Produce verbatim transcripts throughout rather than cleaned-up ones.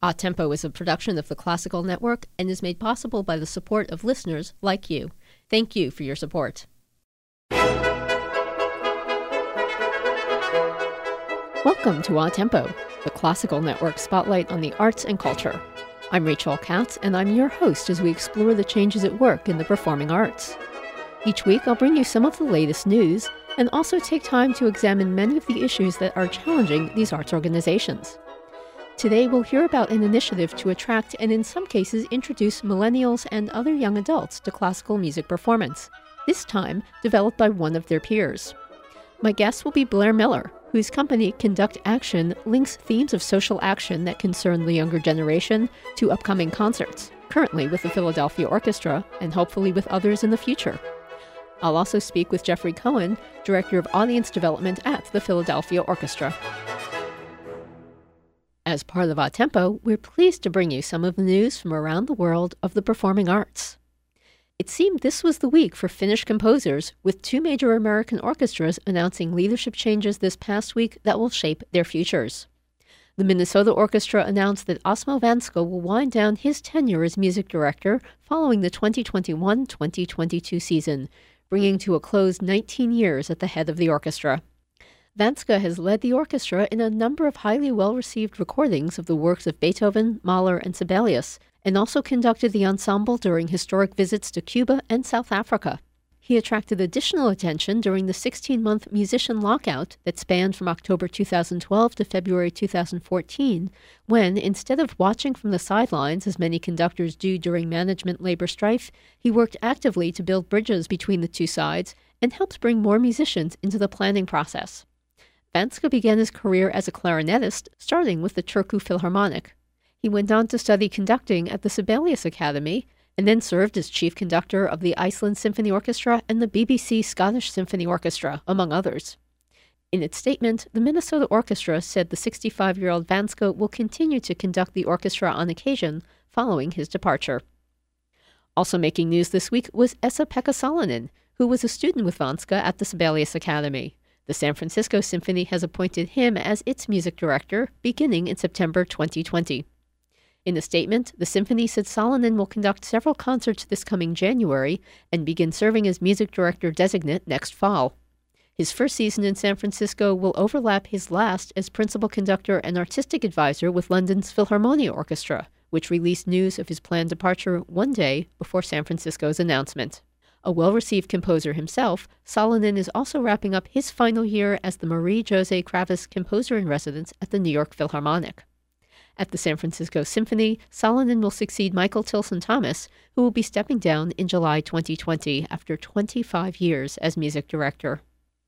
A Tempo is a production of the Classical Network and is made possible by the support of listeners like you. Thank you for your support. Welcome to A Tempo, the Classical Network spotlight on the arts and culture. I'm Rachel Katz, and I'm your host as we explore the changes at work in the performing arts. Each week, I'll bring you some of the latest news and also take time to examine many of the issues that are challenging these arts organizations. Today, we'll hear about an initiative to attract and in some cases introduce millennials and other young adults to classical music performance, this time developed by one of their peers. My guest will be Blair Miller, whose company Conduct Action links themes of social action that concern the younger generation to upcoming concerts, currently with the Philadelphia Orchestra and hopefully with others in the future. I'll also speak with Jeffrey Cohen, Director of Audience Development at the Philadelphia Orchestra. As part of A Tempo, we're pleased to bring you some of the news from around the world of the performing arts. It seemed this was the week for Finnish composers, with two major American orchestras announcing leadership changes this past week that will shape their futures. The Minnesota Orchestra announced that Osmo Vanska will wind down his tenure as music director following the twenty twenty-one twenty twenty-two season, bringing to a close nineteen years at the head of the orchestra. Vanska has led the orchestra in a number of highly well-received recordings of the works of Beethoven, Mahler, and Sibelius, and also conducted the ensemble during historic visits to Cuba and South Africa. He attracted additional attention during the sixteen-month musician lockout that spanned from October two thousand twelve to February two thousand fourteen, when, instead of watching from the sidelines as many conductors do during management labor strife, he worked actively to build bridges between the two sides and helped bring more musicians into the planning process. Vanska began his career as a clarinetist, starting with the Turku Philharmonic. He went on to study conducting at the Sibelius Academy, and then served as chief conductor of the Iceland Symphony Orchestra and the B B C Scottish Symphony Orchestra, among others. In its statement, the Minnesota Orchestra said the sixty-five-year-old Vanska will continue to conduct the orchestra on occasion following his departure. Also making news this week was Esa-Pekka Salonen, who was a student with Vanska at the Sibelius Academy. The San Francisco Symphony has appointed him as its music director beginning in September twenty twenty. In a statement, the symphony said Salonen will conduct several concerts this coming January and begin serving as music director designate next fall. His first season in San Francisco will overlap his last as principal conductor and artistic advisor with London's Philharmonia Orchestra, which released news of his planned departure one day before San Francisco's announcement. A well-received composer himself, Salonen is also wrapping up his final year as the Marie-José Kravis Composer-in-Residence at the New York Philharmonic. At the San Francisco Symphony, Salonen will succeed Michael Tilson Thomas, who will be stepping down in July twenty twenty after twenty-five years as music director.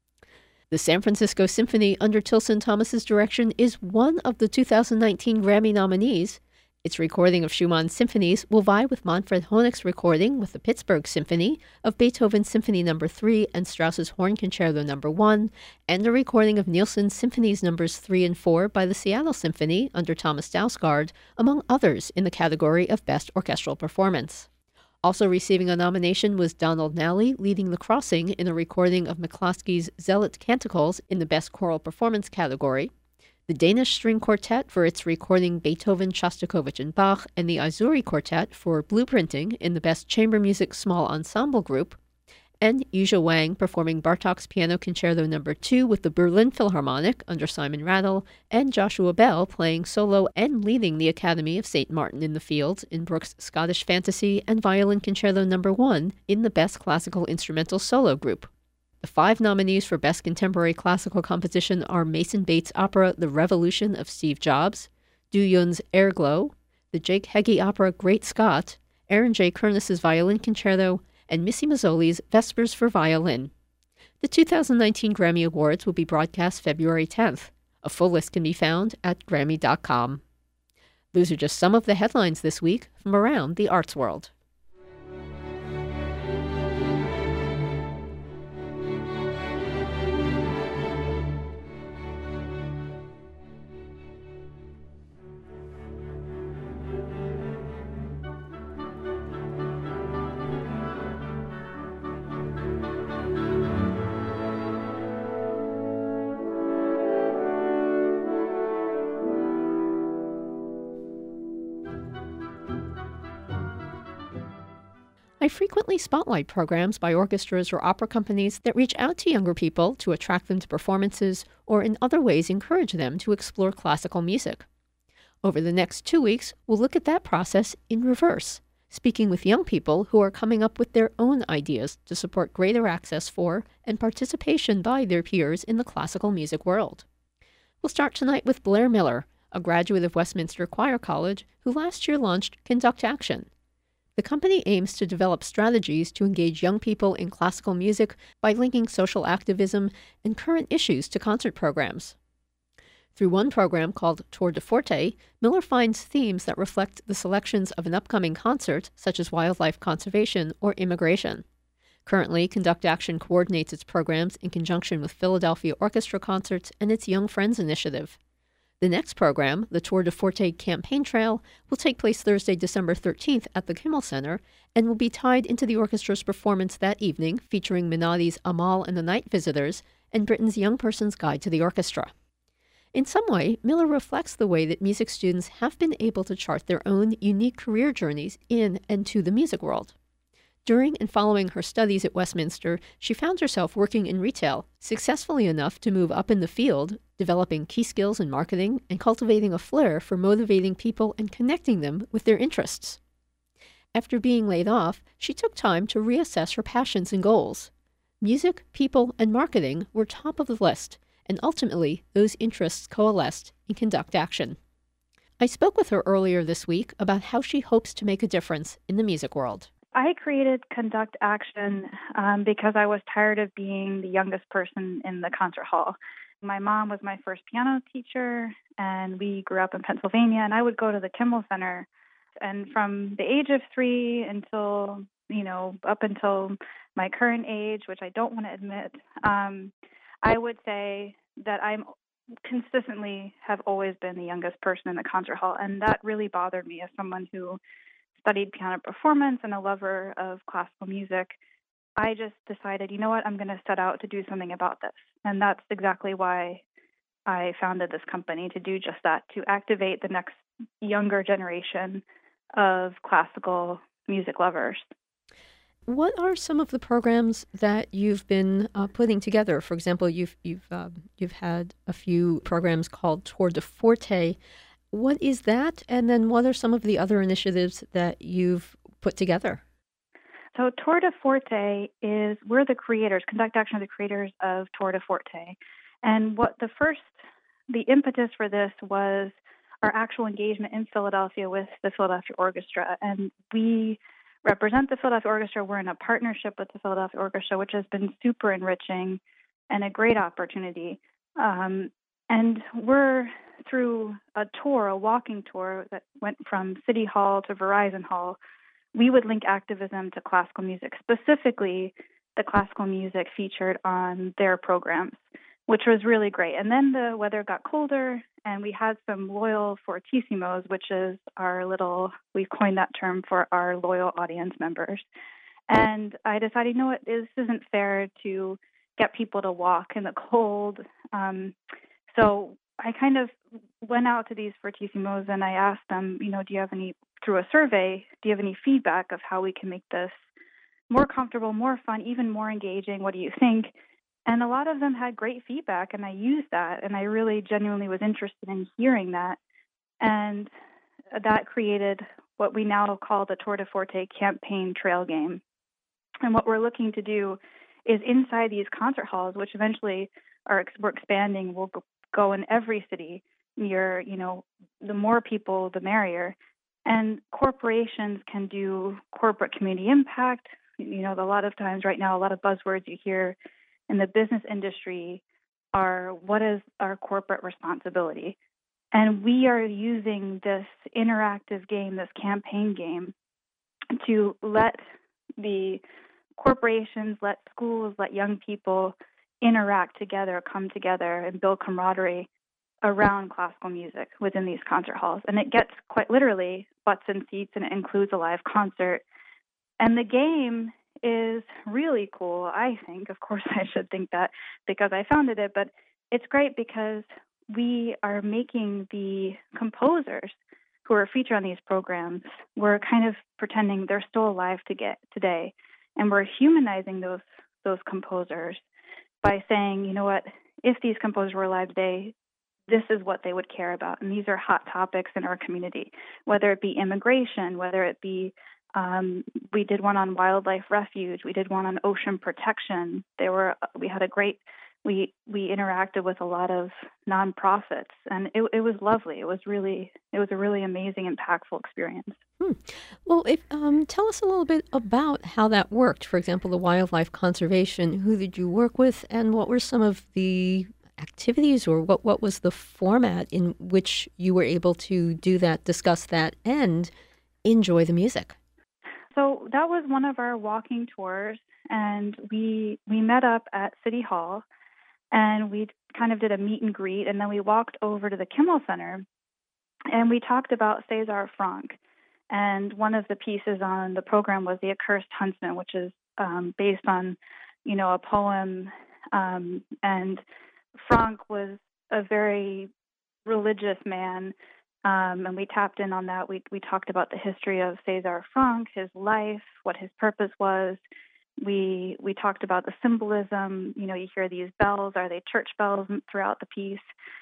The San Francisco Symphony, under Tilson Thomas's direction, is one of the two thousand nineteen Grammy nominees. Its recording of Schumann's symphonies will vie with Manfred Honig's recording with the Pittsburgh Symphony of Beethoven's Symphony Number three and Strauss's Horn Concerto Number one, and a recording of Nielsen's Symphonies Numbers three and four by the Seattle Symphony under Thomas Dausgaard, among others in the category of Best Orchestral Performance. Also receiving a nomination was Donald Nally leading The Crossing in a recording of McCloskey's Zealot Canticles in the Best Choral Performance category, the Danish String Quartet for its recording Beethoven, Shostakovich, and Bach, and the Azzurri Quartet for blueprinting in the Best Chamber Music Small Ensemble Group, and Yuzha Wang performing Bartók's Piano Concerto Number two with the Berlin Philharmonic under Simon Rattle, and Joshua Bell playing solo and leading the Academy of Saint Martin in the Fields in Brooks' Scottish Fantasy and Violin Concerto Number one in the Best Classical Instrumental Solo Group. The five nominees for Best Contemporary Classical Composition are Mason Bates' opera The Revolution of Steve Jobs, Du Yun's Airglow, the Jake Heggie opera Great Scott, Aaron J. Kernis's Violin Concerto, and Missy Mazzoli's Vespers for Violin. The two thousand nineteen Grammy Awards will be broadcast February tenth. A full list can be found at Grammy dot com. Those are just some of the headlines this week from around the arts world. I frequently spotlight programs by orchestras or opera companies that reach out to younger people to attract them to performances or in other ways encourage them to explore classical music. Over the next two weeks, we'll look at that process in reverse, speaking with young people who are coming up with their own ideas to support greater access for and participation by their peers in the classical music world. We'll start tonight with Blair Miller, a graduate of Westminster Choir College who last year launched Conduct Action. The company aims to develop strategies to engage young people in classical music by linking social activism and current issues to concert programs. Through one program called Tour de Forte, Miller finds themes that reflect the selections of an upcoming concert, such as wildlife conservation or immigration. Currently, Conduct Action coordinates its programs in conjunction with Philadelphia Orchestra Concerts and its Young Friends initiative. The next program, the Tour de Forte Campaign Trail, will take place Thursday, December thirteenth at the Kimmel Center and will be tied into the orchestra's performance that evening, featuring Minotti's Amal and the Night Visitors and Britain's Young Person's Guide to the Orchestra. In some way, Miller reflects the way that music students have been able to chart their own unique career journeys in and to the music world. During and following her studies at Westminster, she found herself working in retail, successfully enough to move up in the field, developing key skills in marketing and cultivating a flair for motivating people and connecting them with their interests. After being laid off, she took time to reassess her passions and goals. Music, people, and marketing were top of the list, and ultimately those interests coalesced in Conduct Action. I spoke with her earlier this week about how she hopes to make a difference in the music world. I created Conduct Action um, because I was tired of being the youngest person in the concert hall. My mom was my first piano teacher, and we grew up in Pennsylvania, and I would go to the Kimmel Center. And from the age of three until, you know, up until my current age, which I don't want to admit, um, I would say that I'm consistently have always been the youngest person in the concert hall, and that really bothered me as someone who studied piano performance and a lover of classical music. I just decided, you know what, I'm going to set out to do something about this. And that's exactly why I founded this company, to do just that, to activate the next younger generation of classical music lovers. What are some of the programs that you've been uh, putting together? For example, you've you've uh, you've had a few programs called Tour de Forte. What is that? And then what are some of the other initiatives that you've put together? So Tour de Forte is, we're the creators, Conduct Action are the creators of Tour de Forte. And what the first, the impetus for this was our actual engagement in Philadelphia with the Philadelphia Orchestra. And we represent the Philadelphia Orchestra. We're in a partnership with the Philadelphia Orchestra, which has been super enriching and a great opportunity. Um, and we're through a tour, a walking tour that went from City Hall to Verizon Hall, we would link activism to classical music, specifically the classical music featured on their programs, which was really great. And then the weather got colder, and we had some loyal Fortissimos, which is our little, we've coined that term for our loyal audience members. And I decided, you know what, this isn't fair to get people to walk in the cold. Um, so I kind of went out to these Fortissimos and I asked them, you know, do you have any, through a survey, do you have any feedback of how we can make this more comfortable, more fun, even more engaging? What do you think? And a lot of them had great feedback, and I used that, and I really genuinely was interested in hearing that. And that created what we now call the Tour de Forte Campaign Trail Game. And what we're looking to do is inside these concert halls, which eventually are we're expanding, will go go in every city. You're, you know, the more people, the merrier. And corporations can do corporate community impact. You know, a lot of times right now, a lot of buzzwords you hear in the business industry are, what is our corporate responsibility? And we are using this interactive game, this campaign game, to let the corporations, let schools, let young people interact together, come together, and build camaraderie around classical music within these concert halls. And it gets quite literally butts and seats, and it includes a live concert. And the game is really cool, I think. Of course, I should think that because I founded it, but it's great because we are making the composers who are featured on these programs, we're kind of pretending they're still alive to get today, and we're humanizing those those composers by saying, you know what, if these composers were alive today, this is what they would care about. And these are hot topics in our community, whether it be immigration, whether it be, um, we did one on wildlife refuge, we did one on ocean protection. There were, we had a great, we, we interacted with a lot of nonprofits, and it, it was lovely. It was really, it was a really amazing, impactful experience. Hmm. Well, if, um, tell us a little bit about how that worked. For example, the wildlife conservation, who did you work with, and what were some of the activities, or what, what was the format in which you were able to do that, discuss that, and enjoy the music? So that was one of our walking tours, and we we met up at City Hall, and we kind of did a meet and greet, and then we walked over to the Kimmel Center, and we talked about César Franck. And one of the pieces on the program was The Accursed Huntsman, which is um, based on, you know, a poem, um, and Franck was a very religious man, um, and we tapped in on that. We we talked about the history of César Franck, his life, what his purpose was. We we talked about the symbolism. You know, you hear these bells. Are they church bells throughout the piece?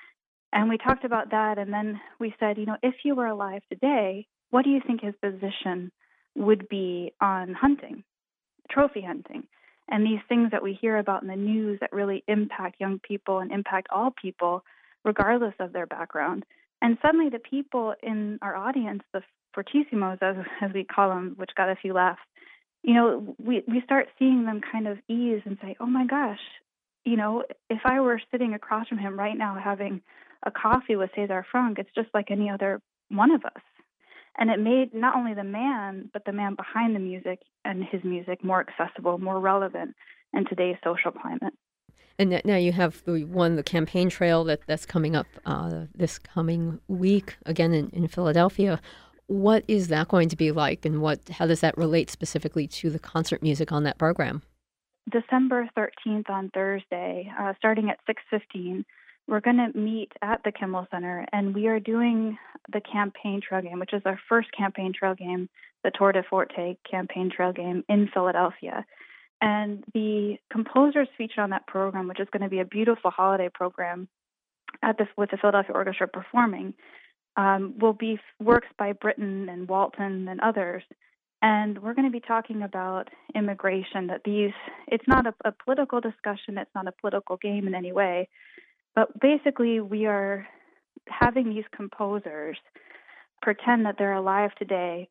And we talked about that, and then we said, you know, if you were alive today, what do you think his position would be on hunting, trophy hunting? And these things that we hear about in the news that really impact young people and impact all people, regardless of their background. And suddenly the people in our audience, the fortissimos, as, as we call them, which got a few laughs, you know, we, we start seeing them kind of ease and say, oh my gosh, you know, if I were sitting across from him right now having a coffee with César Franck, it's just like any other one of us. And it made not only the man, but the man behind the music and his music more accessible, more relevant in today's social climate. And now you have the one, the campaign trail that, that's coming up uh, this coming week, again in, in Philadelphia. What is that going to be like, and what how does that relate specifically to the concert music on that program? December thirteenth on Thursday, uh, starting at six fifteen, we're going to meet at the Kimmel Center, and we are doing the campaign trail game, which is our first campaign trail game, the Tour de Forte campaign trail game in Philadelphia. And the composers featured on that program, which is going to be a beautiful holiday program at this, with the Philadelphia Orchestra performing, um, will be works by Britten and Walton and others. And we're going to be talking about immigration, that these, it's not a, a political discussion, it's not a political game in any way, but basically we are having these composers pretend that they're alive today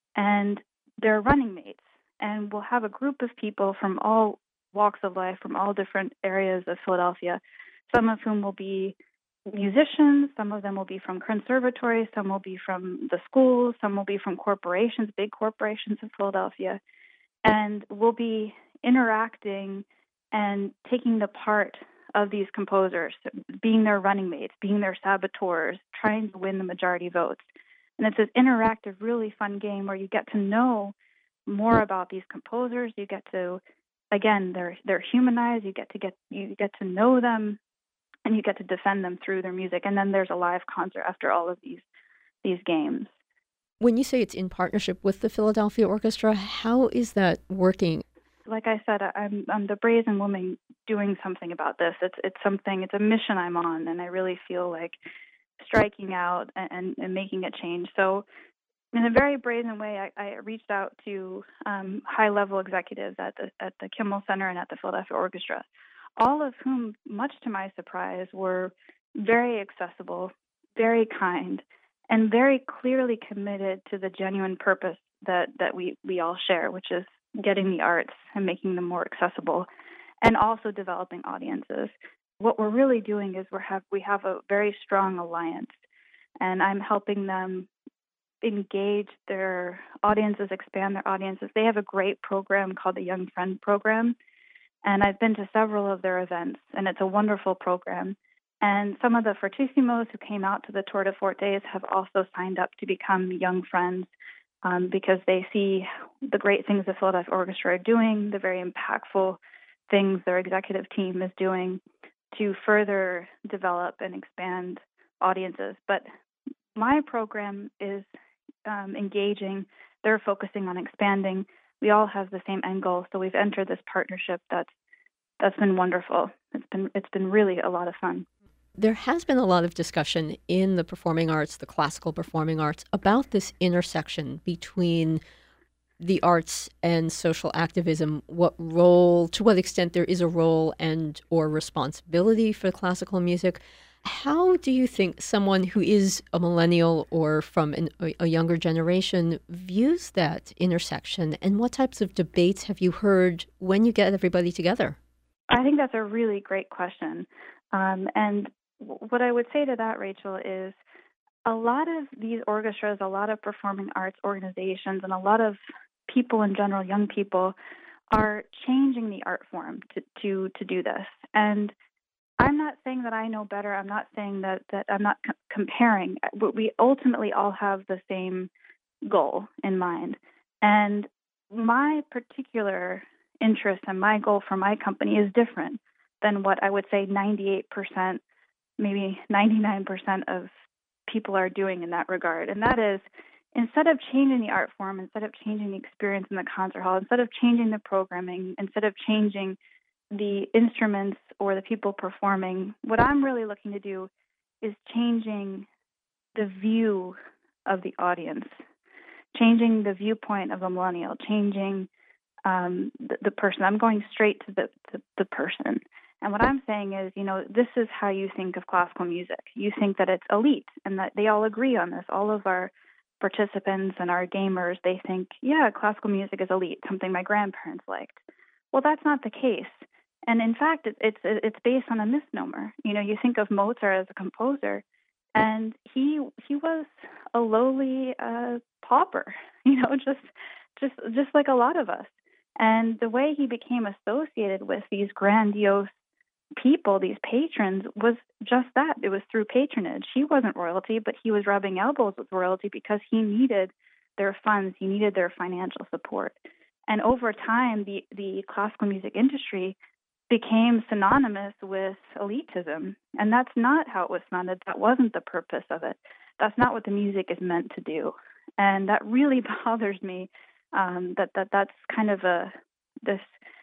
and they're running mates. And we'll have a group of people from all walks of life, from all different areas of Philadelphia, some of whom will be musicians, some of them will be from conservatories, some will be from the schools, some will be from corporations, big corporations in Philadelphia. And we'll be interacting and taking the part of these composers, being their running mates, being their saboteurs, trying to win the majority votes. And it's this interactive, really fun game where you get to know more about these composers. You get to, again, they're they're humanized. You get to get you get to know them, and you get to defend them through their music. And then there's a live concert after all of these these games. When you say it's in partnership with the Philadelphia Orchestra, how is that working? Like I said, I'm I'm the brazen woman doing something about this. It's it's something. It's a mission I'm on, and I really feel like striking out and, and making a change. So, in a very brazen way, I, I reached out to um, high-level executives at the at the Kimmel Center and at the Philadelphia Orchestra, all of whom, much to my surprise, were very accessible, very kind, and very clearly committed to the genuine purpose that, that we, we all share, which is getting the arts and making them more accessible, and also developing audiences. What we're really doing is we have we have a very strong alliance, and I'm helping them engage their audiences, expand their audiences. They have a great program called the Young Friend Program, and I've been to several of their events, and it's a wonderful program. And some of the fortissimos who came out to the Tour de Fortes have also signed up to become Young Friends um, because they see the great things the Philadelphia Orchestra are doing, the very impactful things their executive team is doing to further develop and expand audiences. But My program is um, engaging. They're focusing on expanding. We all have the same end goal, so we've entered this partnership that's that's been wonderful. It's been it's been really a lot of fun. There has been a lot of discussion in the performing arts, the classical performing arts, about this intersection between the arts and social activism. What role, to what extent there is a role and or responsibility for classical music. How do you think someone who is a millennial or from an, a, a younger generation views that intersection, and what types of debates have you heard when you get everybody together? I think that's a really great question. Um, and w- what I would say to that, Rachel, is a lot of these orchestras, a lot of performing arts organizations, and a lot of people in general, young people, are changing the art form to, to, to do this. And I'm not saying that I know better. I'm not saying that, that I'm not c- comparing. We ultimately all have the same goal in mind. And my particular interest and my goal for my company is different than what I would say ninety-eight percent, maybe ninety-nine percent of people are doing in that regard. And that is, instead of changing the art form, instead of changing the experience in the concert hall, instead of changing the programming, instead of changing the instruments or the people performing, what I'm really looking to do is changing the view of the audience, changing the viewpoint of a millennial, changing um, the, the person. I'm going straight to the, the, the person. And what I'm saying is, you know, this is how you think of classical music. You think that it's elite, and that they all agree on this. All of our participants and our gamers, they think, yeah, classical music is elite, something my grandparents liked. Well, that's not the case. And in fact, it, it's it's based on a misnomer. You know, you think of Mozart as a composer, and he he was a lowly uh, pauper. You know, just just just like a lot of us. And the way he became associated with these grandiose people, these patrons, was just that. It was through patronage. He wasn't royalty, but he was rubbing elbows with royalty because he needed their funds. He needed their financial support. And over time, the the classical music industry became synonymous with elitism. And that's not how it was founded. That wasn't the purpose of it. That's not what the music is meant to do. And that really bothers me, um, that, that that's kind of a this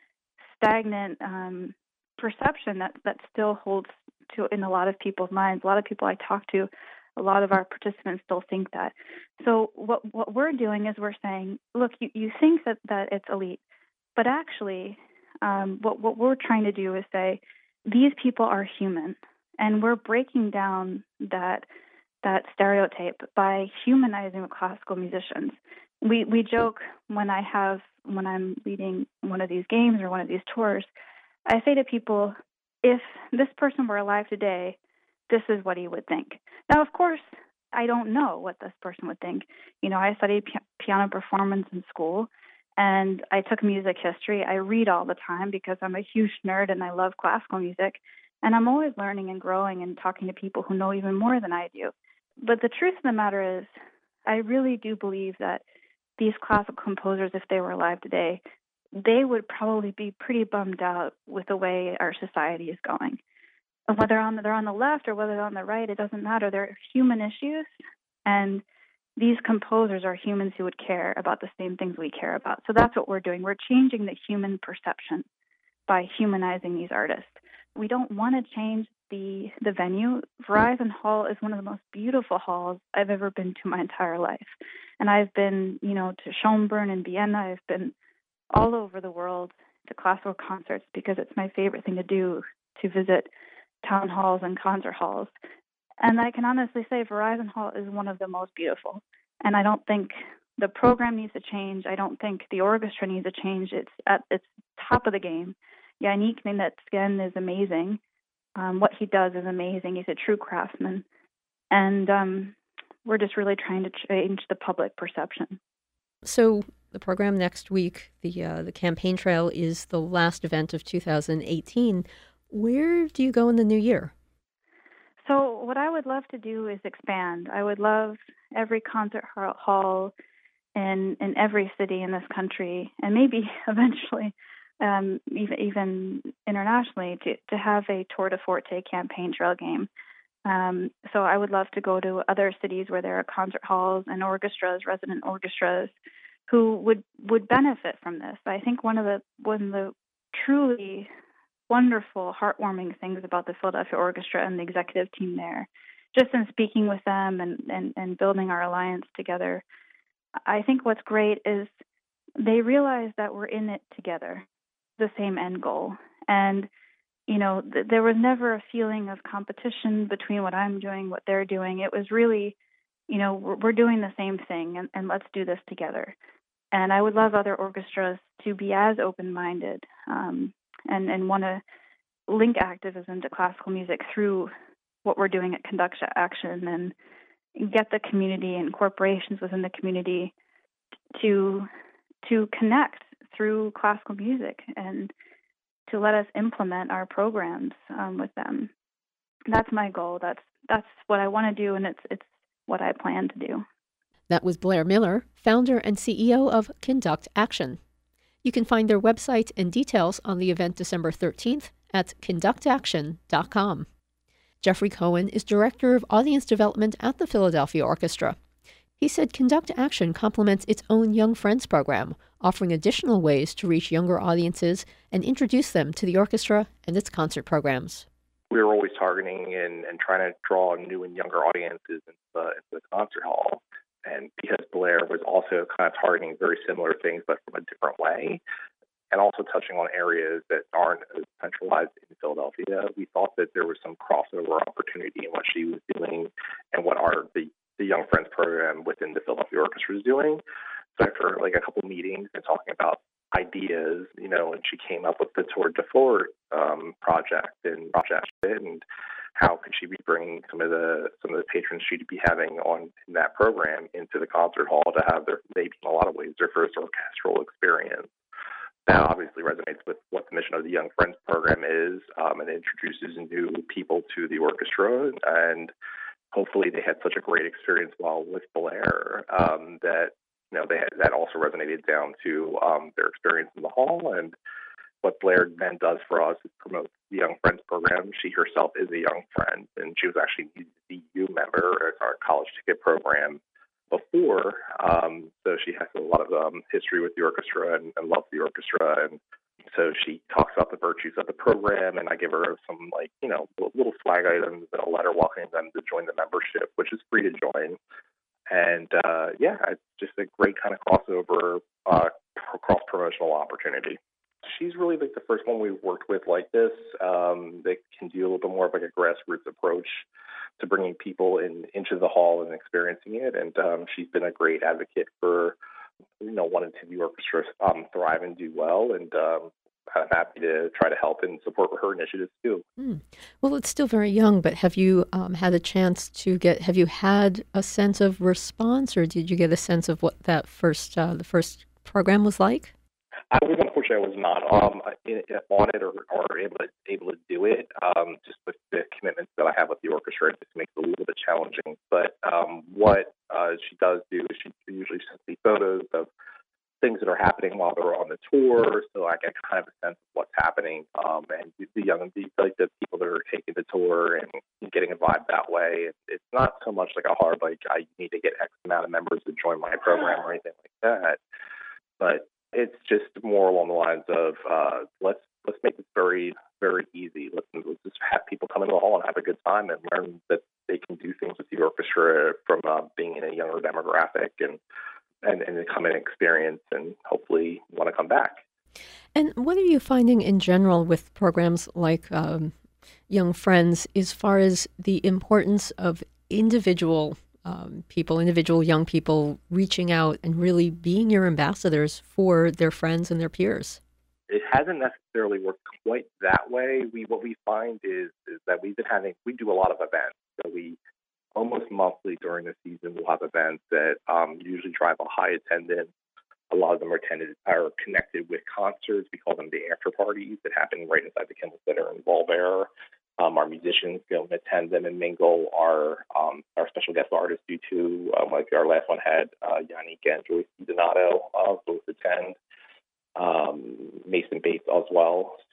stagnant um, perception that, that still holds to in a lot of people's minds. A lot of people I talk to, a lot of our participants still think that. So what what we're doing is we're saying, look, you, you think that, that it's elite, but actually um, what, what we're trying to do is say, these people are human. And we're breaking down that that stereotype by humanizing the classical musicians. We we joke when I have when I'm leading one of these games or one of these tours, I say to people, if this person were alive today, this is what he would think. Now, of course, I don't know what this person would think. You know, I studied p- piano performance in school, and I took music history. I read all the time because I'm a huge nerd and I love classical music. And I'm always learning and growing and talking to people who know even more than I do. But the truth of the matter is, I really do believe that these classical composers, if they were alive today, they would probably be pretty bummed out with the way our society is going. And whether on the, they're on the left or whether they're on the right, it doesn't matter. They're human issues, and these composers are humans who would care about the same things we care about. So that's what we're doing. We're changing the human perception by humanizing these artists. We don't want to change the the venue. Verizon Hall is one of the most beautiful halls I've ever been to my entire life. And I've been, you know, to Schönbrunn and Vienna. I've been all over the world to classical concerts because it's my favorite thing to do, to visit town halls and concert halls. And I can honestly say Verizon Hall is one of the most beautiful. And I don't think the program needs to change. I don't think the orchestra needs to change. It's at its top of the game. Yannick Nenetsken is amazing. Um, what he does is amazing. He's a true craftsman. And um, we're just really trying to change the public perception. So the program next week, the uh, the campaign trail, is the last event of two thousand eighteen. Where do you go in the new year? So what I would love to do is expand. I would love every concert hall in, in every city in this country, and maybe eventually um, even, even internationally, to, to have a Tour de Forte campaign trail game. Um, so I would love to go to other cities where there are concert halls and orchestras, resident orchestras, who would, would benefit from this. I think one of the one of the truly wonderful, heartwarming things about the Philadelphia Orchestra and the executive team there, just in speaking with them and, and, and building our alliance together, I think what's great is they realize that we're in it together, the same end goal. And, you know, th- there was never a feeling of competition between what I'm doing, what they're doing. It was really, you know, we're, we're doing the same thing, and, and let's do this together. And I would love other orchestras to be as open-minded um, and, and want to link activism to classical music through what we're doing at Conduct Action, and get the community and corporations within the community to to connect through classical music and to let us implement our programs um, with them. That's my goal. That's that's what I want to do, and it's it's what I plan to do. That was Blair Miller, founder and C E O of Conduct Action. You can find their website and details on the event December thirteenth at conduct action dot com. Jeffrey Cohen is Director of Audience Development at the Philadelphia Orchestra. He said Conduct Action complements its own Young Friends program, offering additional ways to reach younger audiences and introduce them to the orchestra and its concert programs. We were always targeting and, and trying to draw new and younger audiences into the, into the concert hall. And because Blair was also kind of targeting very similar things, but from a different way, and also touching on areas that aren't as centralized in Philadelphia, we thought that there was some crossover opportunity in what she was doing and what our the, the Young Friends program within the Philadelphia Orchestra is doing. So after like a couple meetings and talking about ideas, you know, and she came up with the Tour de Fort um, project and project and how could she be bringing some of the some of the patrons she'd be having on in that program into the concert hall to have their maybe in a lot of ways their first orchestral experience. That obviously resonates with what the mission of the Young Friends program is, um, and introduces new people to the orchestra. And hopefully, they had such a great experience while with Blair um, that you know they had, that also resonated down to um, their experience in the hall. And what Blair then does for us is promote the Young Friends program. She herself is a young friend, and she was actually a D U member at our college ticket program before, um, so she has a lot of um, history with the orchestra and, and loves the orchestra, and so she talks about the virtues of the program, and I give her some, like, you know, little flag items and a letter welcoming them to join the membership, which is free to join, and uh, yeah, it's just a great kind of crossover, uh, cross-promotional opportunity. She's really like the first one we've worked with like this um, that can do a little bit more of like a grassroots approach to bringing people in into the hall and experiencing it. And um, she's been a great advocate for, you know, wanting to the orchestra um, thrive and do well. And um, I'm happy to try to help and support her initiatives too. Mm. Well, it's still very young, but have you um, had a chance to get, have you had a sense of response, or did you get a sense of what that first, uh, the first program was like? I was unfortunately I was not um, in, on it or, or able to able to do it. Um, just with the commitments that I have with the orchestra, it just makes it a little bit challenging. But um, what uh, she does do is she usually sends me photos of things that are happening while they're on the tour, so I get kind of a sense of what's happening. Um, and the young, the, like the people that are taking the tour and getting a vibe that way. It's not so much like a hard like I need to get X amount of members to join my program or anything like that, but it's just more along the lines of uh, let's let's make this very very easy. Let's, let's just have people come into the hall and have a good time and learn that they can do things with the orchestra from uh, being in a younger demographic and and and come and experience and hopefully want to come back. And what are you finding in general with programs like um, Young Friends as far as the importance of individual Um, people, individual young people reaching out and really being your ambassadors for their friends and their peers? It hasn't necessarily worked quite that way. We what we find is is that we've been having we do a lot of events. So we almost monthly during the season we'll have events that um, usually drive a high attendance. A lot of them are attended are connected with concerts. We call them the after parties that happen right inside the Kimmel Center in Voltaire. Um, our musicians go and attend them and mingle. Our um, our special guest artists do too. Um, like our last one had uh, Yannick and Joyce Donato uh, both attend. Um, Mason Bates as well.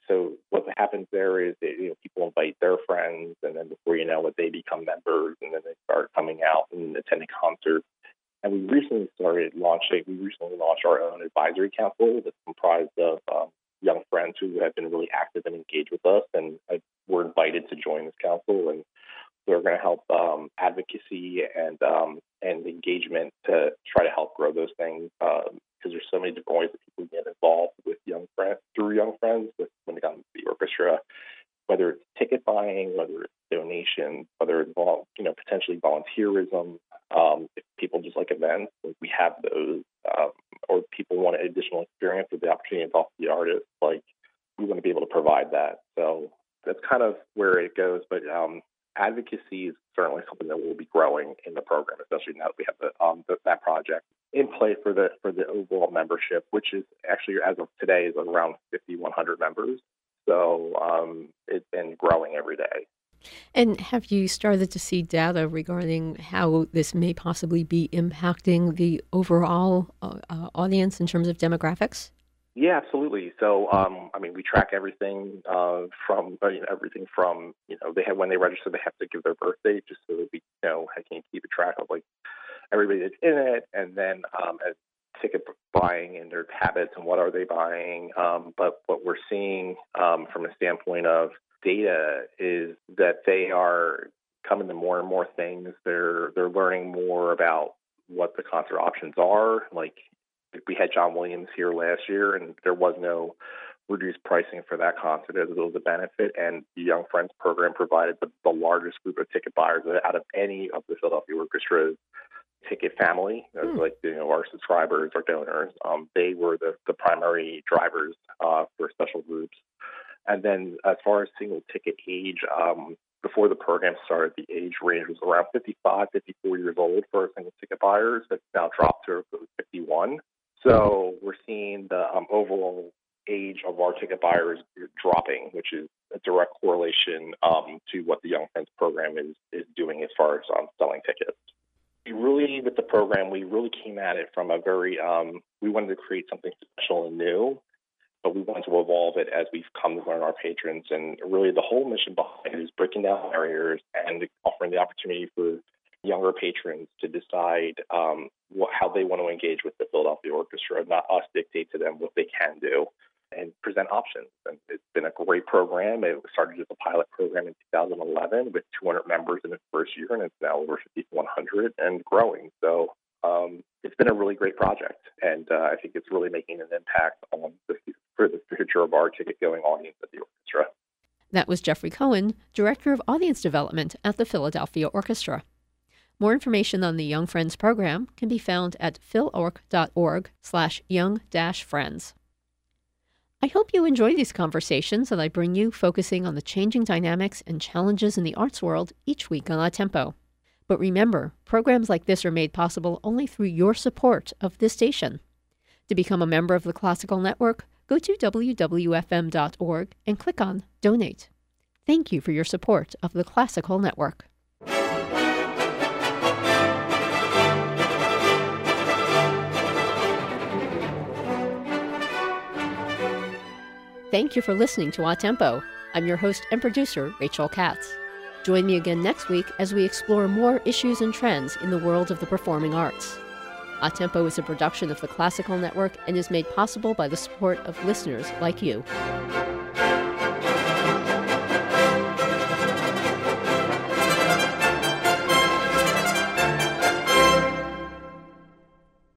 so what happens there is that, you know, people invite their friends, and then before you know it, they become members, and then they start coming out and attending concerts. And we recently started launching, we recently launched our own advisory council that's comprised of um, young friends who have been really active and engaged with us, and uh, were invited to join this council. And we're going to help um, advocacy and um, and engagement to try to help grow those things, because um, there's so many different ways that people get involved with young friends, through young friends, with, when it comes to the orchestra, whether it's ticket buying, whether it's donations, whether it's, you know, potentially volunteerism. Um, if people just like events, like we have those, um, or people want an additional experience with the opportunity to talk to the artist, like we want to be able to provide that. So that's kind of where it goes. But um, advocacy is certainly something that will be growing in the program, especially now that we have the, um, the, that project in play for the for the overall membership, which is actually, as of today, is around fifty-one hundred members. So um, it's been growing every day. And have you started to see data regarding how this may possibly be impacting the overall uh, uh, audience in terms of demographics? Yeah, absolutely. So, um, I mean, we track everything uh, from uh, you know, everything from you know they have when they register, they have to give their birthday just so that we know how can keep a track of like everybody that's in it, and then um, as ticket buying and their habits and what are they buying. Um, but what we're seeing um, from a standpoint of data is that they are coming to more and more things. They're they're learning more about what the concert options are. Like we had John Williams here last year, and there was no reduced pricing for that concert as it was a benefit. And the Young Friends program provided the, the largest group of ticket buyers out of any of the Philadelphia Orchestra's ticket family, hmm. like you know our subscribers, our donors. Um, they were the, the primary drivers uh, for special groups. And then as far as single ticket age, um, before the program started, the age range was around fifty-five, fifty-four years old for single ticket buyers. It's now dropped to fifty-one. So we're seeing the um, overall age of our ticket buyers dropping, which is a direct correlation um, to what the Young Friends program is, is doing as far as um, selling tickets. We really, with the program, we really came at it from a very, um, we wanted to create something special and new, but we wanted to evolve it as we've come to learn our patrons. And really the whole mission behind it is breaking down barriers and offering the opportunity for younger patrons to decide um, what, how they want to engage with the Philadelphia Orchestra, not us dictate to them what they can do, and present options. And it's been a great program. It started as a pilot program in two thousand eleven with two hundred members in its first year, and it's now over fifty-one hundred and growing. So um, it's been a really great project, and uh, I think it's really making an impact on the, for the future of our ticket-going audience at the orchestra. That was Jeffrey Cohen, Director of Audience Development at the Philadelphia Orchestra. More information on the Young Friends program can be found at philorg.org slash young dash friends. I hope you enjoy these conversations that I bring you, focusing on the changing dynamics and challenges in the arts world each week on Tempo. But remember, programs like this are made possible only through your support of this station. To become a member of the Classical Network, go to w w f m dot org and click on Donate. Thank you for your support of the Classical Network. Thank you for listening to A Tempo. I'm your host and producer, Rachel Katz. Join me again next week as we explore more issues and trends in the world of the performing arts. A Tempo is a production of the Classical Network and is made possible by the support of listeners like you.